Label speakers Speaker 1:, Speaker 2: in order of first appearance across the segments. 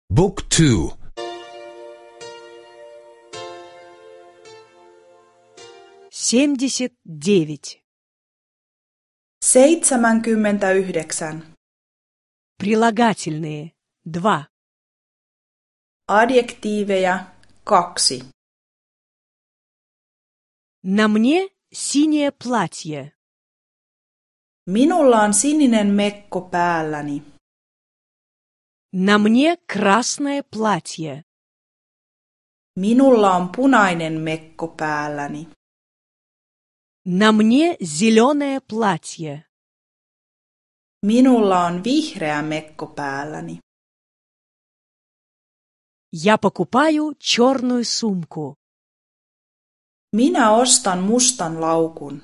Speaker 1: Book 2.
Speaker 2: 79.
Speaker 3: 79.
Speaker 2: Прилагательные. 2.
Speaker 3: Adjektiiveja 2.
Speaker 2: На мне синее платье.
Speaker 3: Minulla on sininen mekko päälläni.
Speaker 2: На мне красное платье.
Speaker 3: Minulla on punainen mekko päälläni.
Speaker 2: На мне зеленое платье.
Speaker 3: Minulla on vihreä mekko päälläni.
Speaker 2: Я покупаю черную сумку.
Speaker 3: Minä ostan mustan laukun.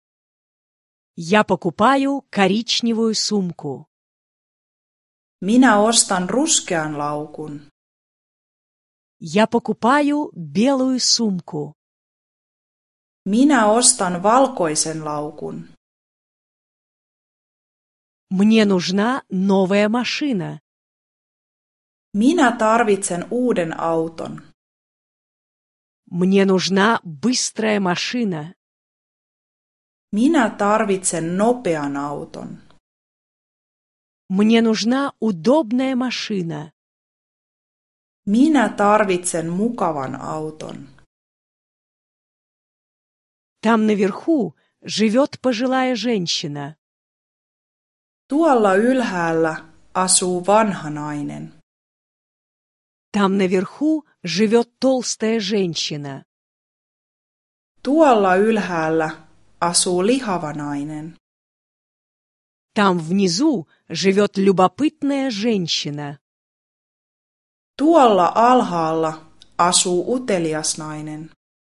Speaker 2: Я покупаю коричневую сумку.
Speaker 3: Minä ostan ruskean laukun.
Speaker 2: Я покупаю белую сумку.
Speaker 3: Minä ostan valkoisen laukun.
Speaker 2: Мне нужна новая машина.
Speaker 3: Minä tarvitsen uuden auton.
Speaker 2: Мне нужна быстрая машина.
Speaker 3: Minä tarvitsen nopean auton.
Speaker 2: Мне нужна удобная машина.
Speaker 3: Minä tarvitsen mukavan auton.
Speaker 2: Там наверху живет пожилая женщина.
Speaker 3: Tuolla ylhäällä asuu vanha nainen.
Speaker 2: Там наверху живет толстая женщина.
Speaker 3: Tuolla ylhäällä asuu lihava nainen.
Speaker 2: Там внизу живет любопытная женщина.
Speaker 3: Tuolla alhaalla asuu utelias nainen.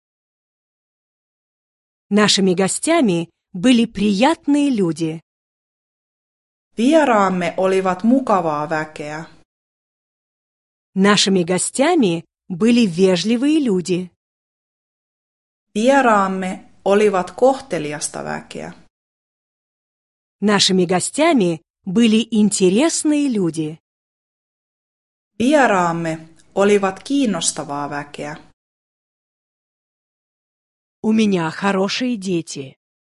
Speaker 2: Нашими гостями были приятные люди.
Speaker 3: Vieraamme olivat mukavaa väkeä.
Speaker 2: Нашими гостями были вежливые люди.
Speaker 3: Vieraamme olivat kohteliasta väkeä.
Speaker 2: Нашими гостями были интересные люди.
Speaker 3: Vieraamme olivat kiinnostavaa väkeä.
Speaker 2: У меня хорошие дети.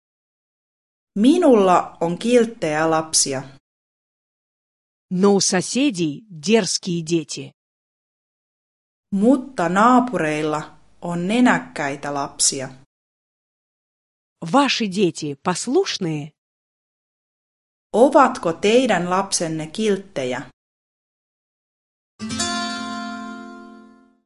Speaker 3: Minulla on kilttejä lapsia.
Speaker 2: Но у соседей дерзкие дети.
Speaker 3: Mutta naapureilla on nenäkkäitä lapsia.
Speaker 2: Ваши дети послушные?
Speaker 3: Ovatko teidän lapsenne kilttejä?